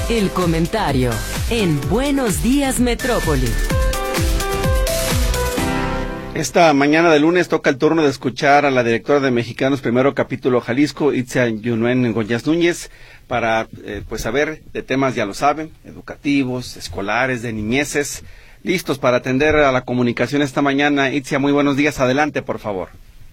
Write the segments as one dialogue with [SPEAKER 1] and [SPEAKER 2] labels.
[SPEAKER 1] El comentario en Buenos Días Metrópoli.
[SPEAKER 2] Esta mañana de lunes toca el turno de escuchar a la directora de Mexicanos Primero Capítulo Jalisco, Itzia Yunuen Goñas Núñez, para saber de temas, ya lo saben, educativos, escolares, de niñeces, listos para atender a la comunicación esta mañana. Itzia, muy buenos días, adelante, por favor.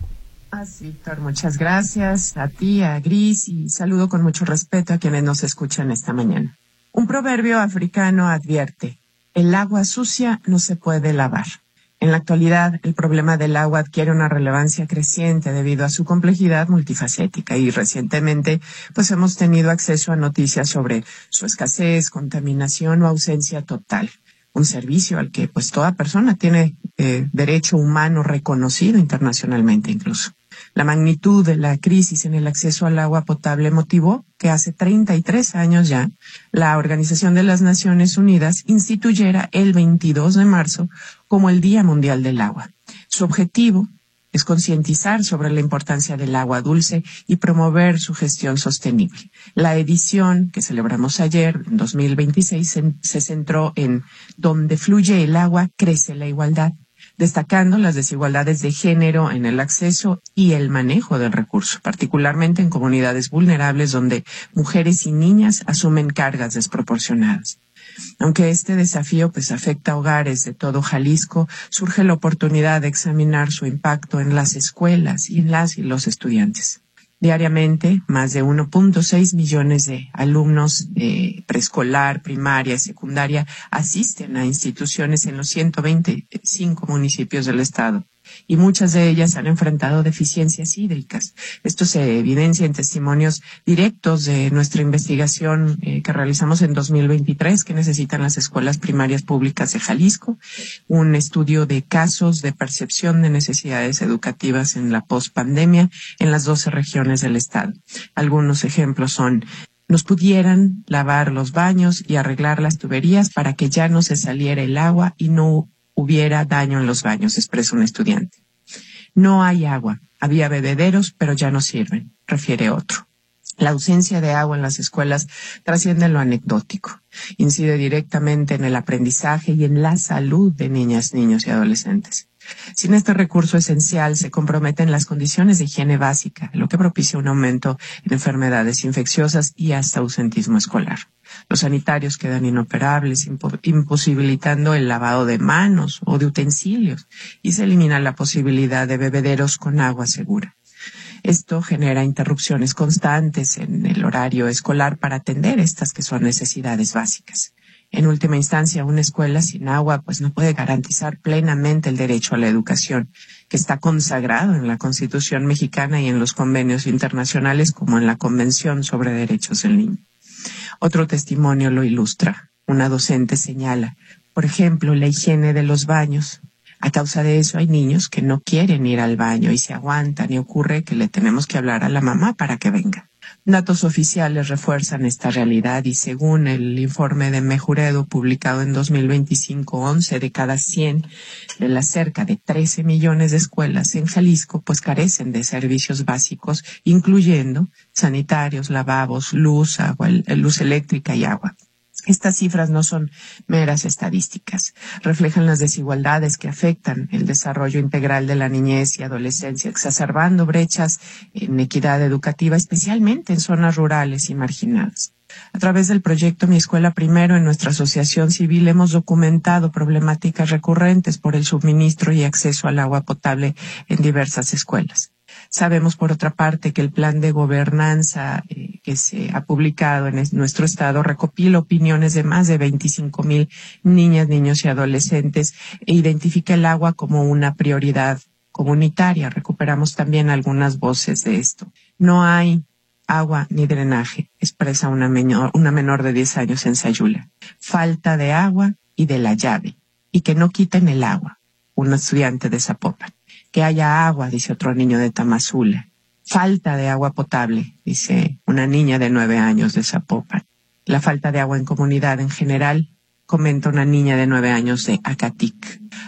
[SPEAKER 3] Víctor, muchas gracias a ti, a Gris, y saludo con mucho respeto a quienes nos escuchan esta mañana. Un proverbio africano advierte: el agua sucia no se puede lavar. En la actualidad, el problema del agua adquiere una relevancia creciente debido a su complejidad multifacética y recientemente hemos tenido acceso a noticias sobre su escasez, contaminación o ausencia total. Un servicio al que toda persona tiene derecho humano reconocido internacionalmente incluso. La magnitud de la crisis en el acceso al agua potable motivó que hace 33 años ya, la Organización de las Naciones Unidas instituyera el 22 de marzo como el Día Mundial del Agua. Su objetivo es concientizar sobre la importancia del agua dulce y promover su gestión sostenible. La edición que celebramos ayer, en 2026, se centró en donde fluye el agua, crece la igualdad, destacando las desigualdades de género en el acceso y el manejo del recurso, particularmente en comunidades vulnerables donde mujeres y niñas asumen cargas desproporcionadas. Aunque este desafío afecta a hogares de todo Jalisco, surge la oportunidad de examinar su impacto en las escuelas y en las y los estudiantes. Diariamente, más de 1.6 millones de alumnos de preescolar, primaria y secundaria asisten a instituciones en los 125 municipios del estado, y muchas de ellas han enfrentado deficiencias hídricas. Esto se evidencia en testimonios directos de nuestra investigación que realizamos en 2023, que necesitan las escuelas primarias públicas de Jalisco, un estudio de casos de percepción de necesidades educativas en la pospandemia en las 12 regiones del estado. Algunos ejemplos son: nos pudieran lavar los baños y arreglar las tuberías para que ya no se saliera el agua y no hubiera daño en los baños, expresa un estudiante. No hay agua, había bebederos, pero ya no sirven, refiere otro. La ausencia de agua en las escuelas trasciende lo anecdótico, incide directamente en el aprendizaje y en la salud de niñas, niños y adolescentes. Sin este recurso esencial se comprometen las condiciones de higiene básica, lo que propicia un aumento en enfermedades infecciosas y hasta ausentismo escolar. Los sanitarios quedan inoperables, imposibilitando el lavado de manos o de utensilios, y se elimina la posibilidad de bebederos con agua segura. Esto genera interrupciones constantes en el horario escolar para atender estas que son necesidades básicas. En última instancia, una escuela sin agua no puede garantizar plenamente el derecho a la educación, que está consagrado en la Constitución mexicana y en los convenios internacionales, como en la Convención sobre Derechos del Niño. Otro testimonio lo ilustra. Una docente señala, por ejemplo, la higiene de los baños. A causa de eso hay niños que no quieren ir al baño y se aguantan, y ocurre que le tenemos que hablar a la mamá para que venga. Datos oficiales refuerzan esta realidad y según el informe de Mejuredo publicado en 2025, 11 de cada 100 de las cerca de 13 millones de escuelas en Jalisco carecen de servicios básicos, incluyendo sanitarios, lavabos, luz, agua, luz eléctrica y agua. Estas cifras no son meras estadísticas, reflejan las desigualdades que afectan el desarrollo integral de la niñez y adolescencia, exacerbando brechas en equidad educativa, especialmente en zonas rurales y marginadas. A través del proyecto Mi Escuela Primero, en nuestra asociación civil hemos documentado problemáticas recurrentes por el suministro y acceso al agua potable en diversas escuelas. Sabemos, por otra parte, que el plan de gobernanza que se ha publicado en nuestro estado recopila opiniones de más de 25,000 niñas, niños y adolescentes e identifica el agua como una prioridad comunitaria. Recuperamos también algunas voces de esto. No hay agua ni drenaje, expresa una menor de 10 años en Sayula. Falta de agua y de la llave, y que no quiten el agua, un estudiante de Zapopan. Que haya agua, dice otro niño de Tamazula. Falta de agua potable, dice una niña de 9 años de Zapopan. La falta de agua en comunidad en general, comenta una niña de 9 años de Acatic.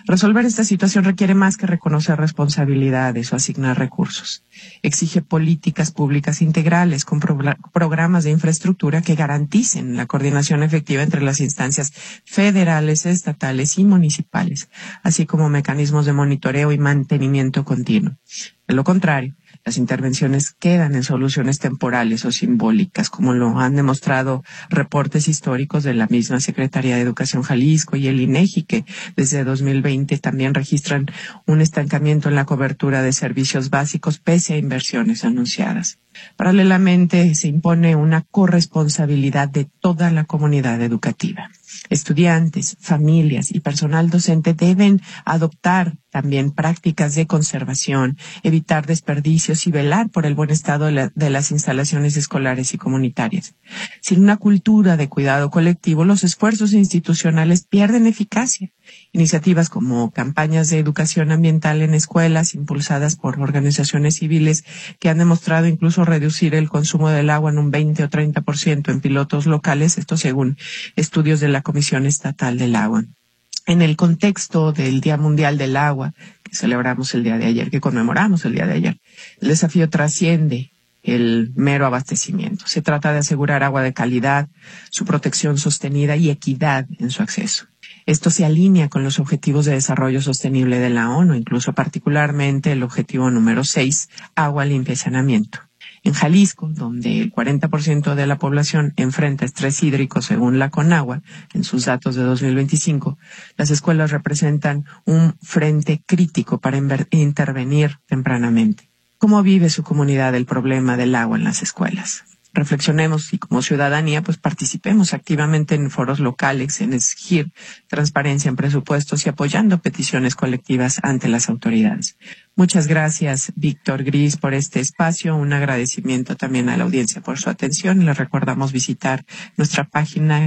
[SPEAKER 3] Resolver esta situación requiere más que reconocer responsabilidades o asignar recursos. Exige políticas públicas integrales con programas de infraestructura que garanticen la coordinación efectiva entre las instancias federales, estatales y municipales, así como mecanismos de monitoreo y mantenimiento continuo. De lo contrario, las intervenciones quedan en soluciones temporales o simbólicas, como lo han demostrado reportes históricos de la misma Secretaría de Educación Jalisco y el INEGI, que desde 2020 también registran un estancamiento en la cobertura de servicios básicos pese a inversiones anunciadas. Paralelamente, se impone una corresponsabilidad de toda la comunidad educativa. Estudiantes, familias y personal docente deben adoptar también prácticas de conservación, evitar desperdicios y velar por el buen estado de las instalaciones escolares y comunitarias. Sin una cultura de cuidado colectivo, los esfuerzos institucionales pierden eficacia. Iniciativas como campañas de educación ambiental en escuelas impulsadas por organizaciones civiles que han demostrado incluso reducir el consumo del agua en un 20 o 30% en pilotos locales, esto según estudios de la Comisión Estatal del Agua. En el contexto del Día Mundial del Agua, que celebramos el día de ayer, que conmemoramos el día de ayer, el desafío trasciende el mero abastecimiento. Se trata de asegurar agua de calidad, su protección sostenida y equidad en su acceso. Esto se alinea con los Objetivos de Desarrollo Sostenible de la ONU, incluso particularmente el objetivo número 6, agua, limpia y saneamiento. En Jalisco, donde el 40% de la población enfrenta estrés hídrico según la CONAGUA, en sus datos de 2025, las escuelas representan un frente crítico para intervenir tempranamente. ¿Cómo vive su comunidad el problema del agua en las escuelas? Reflexionemos y como ciudadanía pues participemos activamente en foros locales, en exigir transparencia en presupuestos y apoyando peticiones colectivas ante las autoridades. Muchas gracias, Víctor, Gris, por este espacio. Un agradecimiento también a la audiencia por su atención. Les recordamos visitar nuestra página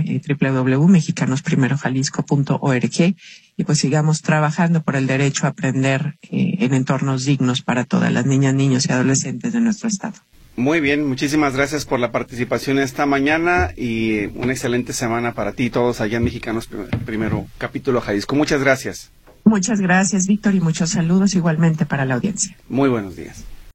[SPEAKER 3] www.mexicanosprimerojalisco.org y pues sigamos trabajando por el derecho a aprender en entornos dignos para todas las niñas, niños y adolescentes de nuestro estado.
[SPEAKER 2] Muy bien, muchísimas gracias por la participación esta mañana y una excelente semana para ti y todos allá en Mexicanos Primero Capítulo Jalisco. Muchas gracias.
[SPEAKER 3] Muchas gracias, Víctor, y muchos saludos igualmente para la audiencia.
[SPEAKER 2] Muy buenos días.